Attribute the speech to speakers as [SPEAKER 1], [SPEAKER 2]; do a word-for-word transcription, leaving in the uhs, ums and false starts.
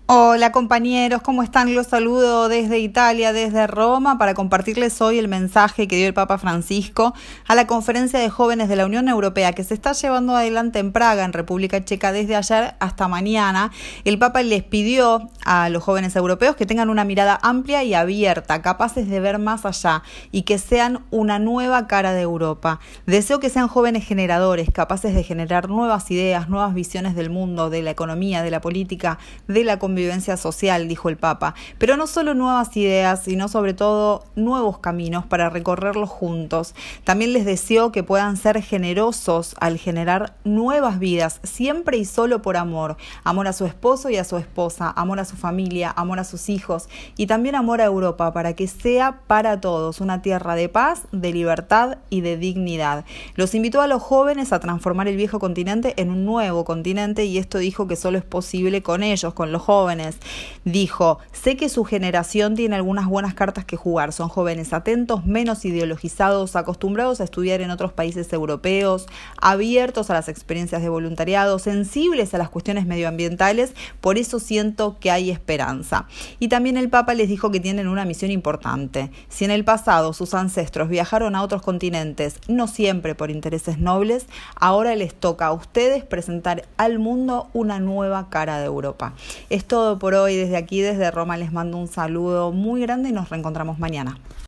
[SPEAKER 1] Hola compañeros, ¿cómo están? Los saludo desde Italia, desde Roma, para compartirles hoy el mensaje que dio el Papa Francisco a la conferencia de jóvenes de la Unión Europea que se está llevando adelante en Praga, en República Checa, desde ayer hasta mañana. El Papa les pidió a los jóvenes europeos que tengan una mirada amplia y abierta, capaces de ver más allá y que sean una nueva cara de Europa. Deseo que sean jóvenes generadores, capaces de generar nuevas ideas, nuevas visiones del mundo, de la economía, de la política, de la convivencia social, dijo el Papa, pero no solo nuevas ideas, sino sobre todo nuevos caminos para recorrerlos juntos. También les deseo que puedan ser generosos al generar nuevas vidas, siempre y solo por amor. Amor a su esposo y a su esposa, amor a su familia, amor a sus hijos y también amor a Europa, para que sea para todos una tierra de paz, de libertad y de dignidad. Los invitó a los jóvenes a transformar el viejo continente en un nuevo continente, y esto dijo que solo es posible con ellos, con los jóvenes. Dijo: sé que su generación tiene algunas buenas cartas que jugar. Son jóvenes atentos, menos ideologizados, acostumbrados a estudiar en otros países europeos, abiertos a las experiencias de voluntariado, sensibles a las cuestiones medioambientales. Por eso siento que hay esperanza. Y también el Papa les dijo que tienen una misión importante. Si en el pasado sus ancestros viajaron a otros continentes, no siempre por intereses nobles, ahora les toca a ustedes presentar al mundo una nueva cara de Europa. Es todo por hoy. Desde aquí, desde Roma, les mando un saludo muy grande y nos reencontramos mañana.